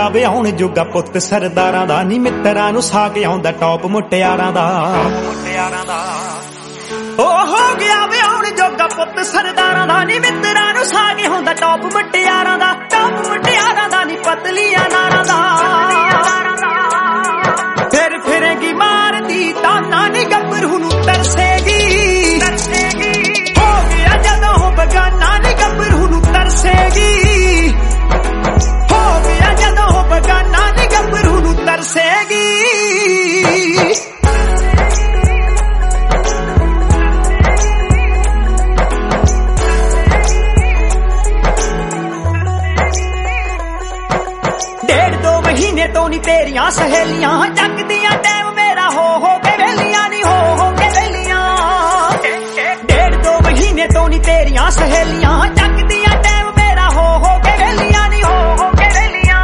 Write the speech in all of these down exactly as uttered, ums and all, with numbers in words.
ਗਿਆ ਵਿਆਹੁਣ ਜੋਗਾ ਪੁੱਤ ਸਰਦਾਰਾਂ ਦਾ ਨੀ ਮਿੱਤਰਾਂ ਨੂੰ ਸਾਕ ਆਉਂਦਾ ਟੌਪ ਮੁਟਿਆਰਾਂ ਦਾ ਮੁਟਿਆਰਾਂ ਦਾ ਓ ਹੋ ਗਿਆ ਵਿਆਹੁਣ ਜੋਗਾ ਪੁੱਤ ਸਰਦਾਰਾਂ ਦਾ ਨੀ ਮਿੱਤਰਾਂ ਨੂੰ ਸਾਕ ਆਉਂਦਾ ਟੌਪ ਮੁਟਿਆਰਾਂ ਦਾ ਟੌਪ ਮੁਟਿਆਰਾਂ ਦਾ ਨੀ ਪਤਲੀਆਂ ਨਾਰਾਂ ਦਾ ਫਿਰ ਫਿਰੇਗੀ ਮਾਰਦੀ ਤਾਨਾ ਨੀ ਗੱਭਰੂ ਨੂੰ ਤਰਸੇਗੀ ਤਰਸੇਗੀ ਹੋ ਗਿਆ ਜਦੋਂ ਬਗਾਨਾ ਨੀ ਗੱਭਰੂ ਨੂੰ ਤਰਸੇਗੀ ਬਗਾਨਾ ਨੀ ਗੱਭਰੂ ਨੂੰ ਤਰਸੇਗੀ ਡੇਢ ਦੋ ਮਹੀਨੇ ਤੋਂ ਨੀ ਤੇਰੀਆਂ ਸਹੇਲੀਆਂ ਚੱਕਦੀਆਂ ਟਾਈਮ ਮੇਰਾ ਹੋ ਹੋ ਕੇ ਵੇਲੀਆਂ ਨੀ ਹੋ ਹੋ ਕੇ ਵੇਲੀਆਂ ਡੇਢ ਦੋ ਮਹੀਨੇ ਤੋਂ ਨੀ ਤੇਰੀਆਂ ਸਹੇਲੀਆਂ ਚੱਕਦੀਆਂ ਟਾਈਮ ਮੇਰਾ ਹੋ ਹੋ ਕੇ ਵੇਲੀਆਂ ਨੀ ਹੋ ਹੋ ਕੇ ਵੇਲੀਆਂ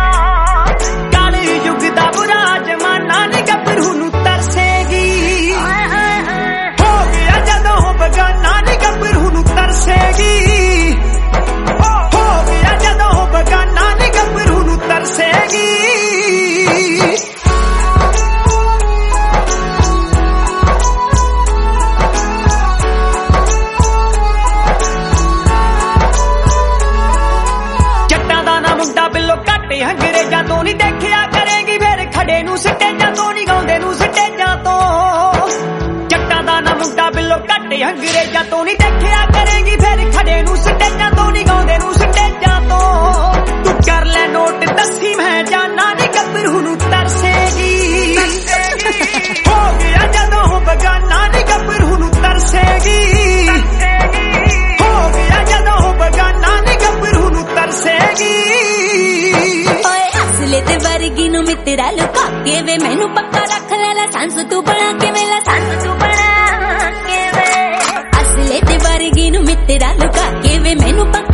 ਦਾ ਬੁਰਾ ਜਮਾਨਾ ਨੀ ਗੱਭਰੂ ਨੂੰ ਤਰਸੇਗੀ ਹੋ ਗਿਆ ਜਦੋਂ ਬਗਾਨਾ ਨੀ ਗੱਭਰੂ ਨੂੰ ਤਰਸੇਗੀ ਹੋ ਗਿਆ ਜਦੋਂ ਬਗਾਨਾ ਨੀ ਗੱਭਰੂ ਨੂੰ ਤਰਸੇਗੀ ਜੱਟਾਂ ਦਾ ਨਾ ਮੁੰਡਾ ਬਿੱਲੋ ਘੱਟ ਅੰਗਰੇਜ਼ਾਂ ਤੋਂ ਨੀ ਦੇਖਿਆ ਖੜੇ ਨੂੰ ਸਟੇਜਾਂ ਤੋਂ ਨੀ ਗਾਉਂਦੇ ਨੂੰ ਸਟੇਜਾਂ ਤੋਂ ਜੱਟਾਂ ਦਾ ਨਾ ਮੁੰਡਾ ਬਿੱਲੋ ਘੱਟ ਅੰਗਰੇਜ਼ਾਂ ਤੋਂ ਨੀ ਦੇਖਿਆ ਕਰੇਗੀ ਫਿਰ ਖੜੇ ਨੂੰ ਸਟੇਜਾਂ ਤੋਂ ਨੀ ਗਾਉਂਦੇ ਨੂੰ ਸਟੇਜਾਂ ਤੋਂ ਤੂੰ ਕਰ ਲੈ ਨੋਟ ਦੱਸੀ ਮੈਂ ਜਾਨਾ ਨੀ ਗੱਭਰੂ ਨੂੰ ਤਰਸੇਗੀ ਹੋ ਗਿਆ ਜਦੋਂ ਬਗਾਨਾ ਨੀ ਗੱਭਰੂ ਨੂੰ ਤਰਸੇਗੀ ਹੋ ਗਿਆ ਜਦੋਂ ਬਗਾਨਾ ਨੀ ਗੱਭਰੂ ਨੂੰ ਤਰਸੇਗੀ ਤੇ ਵਰਗੀ ਨੂੰ ਮਿੱਤਰਾ ਲੁਕਾ ਕੇ ਵੇ ਮੈਨੂੰ ਪੱਕਾ ਰੱਖ ਲੈ ਲਾਇਸੈਂਸ ਤੂੰ ਬਣਾ ਕੇ ਵੇ ਲਾਇਸੈਂਸ ਤੂੰ ਬਣਾ ਕੇ ਵੇ ਅਸਲੇ ਤੇ ਵਰਗੀ ਨੂੰ ਮਿੱਤਰਾ ਲੁਕਾ ਕੇ ਵੇ ਮੈਨੂੰ